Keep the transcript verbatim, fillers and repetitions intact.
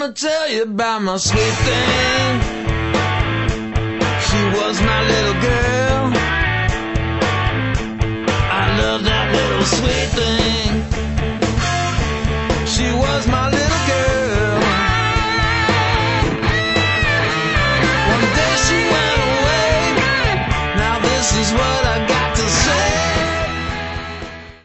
I'ma tell you about my sweet thing. She was my little girl. I love that little sweet thing.